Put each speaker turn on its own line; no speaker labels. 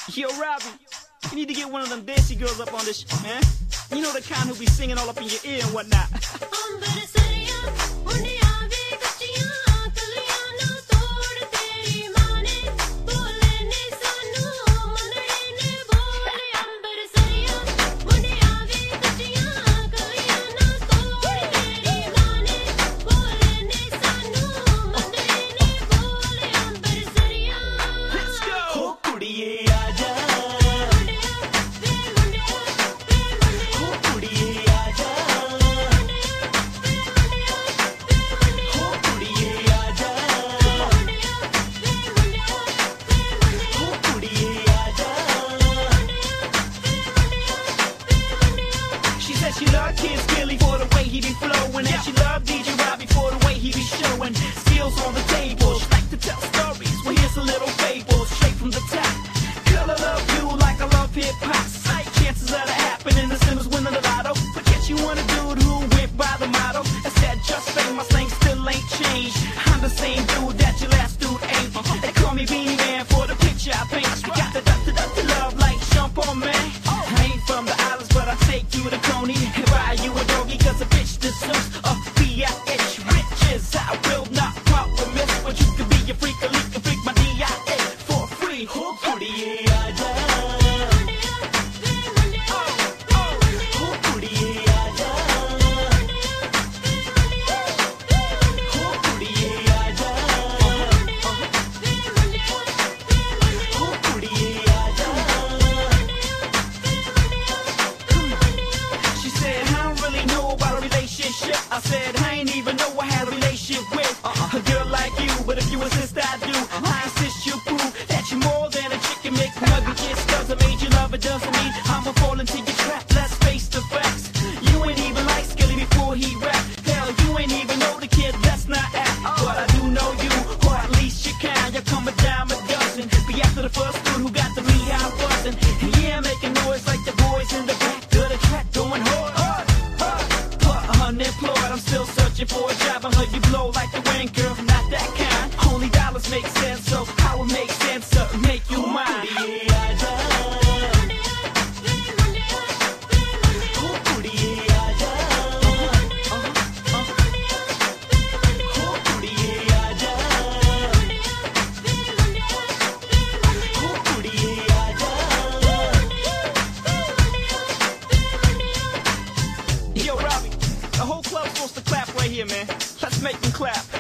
Yo, Robbie, you need to get one of them dancey girls up on this shit, man. You know the kind who be singing all up in your ear and whatnot.
She loved Kid Skilly for the way he be flowing, and she loved DJ Robbie for the way he be showing skills on the table. She like to tell stories. Well, here's a little fable straight from the top. Girl, I love you like I love hip hop. Sight chances of that happening, the Simmons winning the lotto. Forget you want a dude who went by the motto. Instead, just fame, my slang still ain't changed. I'm the same dude that your last dude ain't. They call me Beanie Man for the picture I paint. I got the love like Sean Paul, man. I ain't from the islands, but I take you to Coney and buy you a doggy, cause a bitch deserves a B.I.H. riches. I will not promise, but you can be a freak, a leak, a freak my D.I.A. for free. Who put it I said, I ain't even know I had a relationship with a girl like you, but if you insist I do, I insist you prove that you're more than a chicken make a hug and kiss. Cause I made you love, it doesn't mean I'ma fall into your trap. Let's face the facts. You ain't even like Skilly before he rap. Hell, you ain't even know the kid, let's not act. But I do know you, or at least you can. You're coming down a dozen. Be after the first dude who got the beehive buzzing. And yeah, making noise like the boys in the back of the track going hard. Unemployed, I'm still searching for a job. I heard you blow like the wind, girl, not that kind. Only dollars make sense, so how it makes sense to make you mine. Yo, Robbie, the whole club's supposed to clap right here, man. Let's make them clap.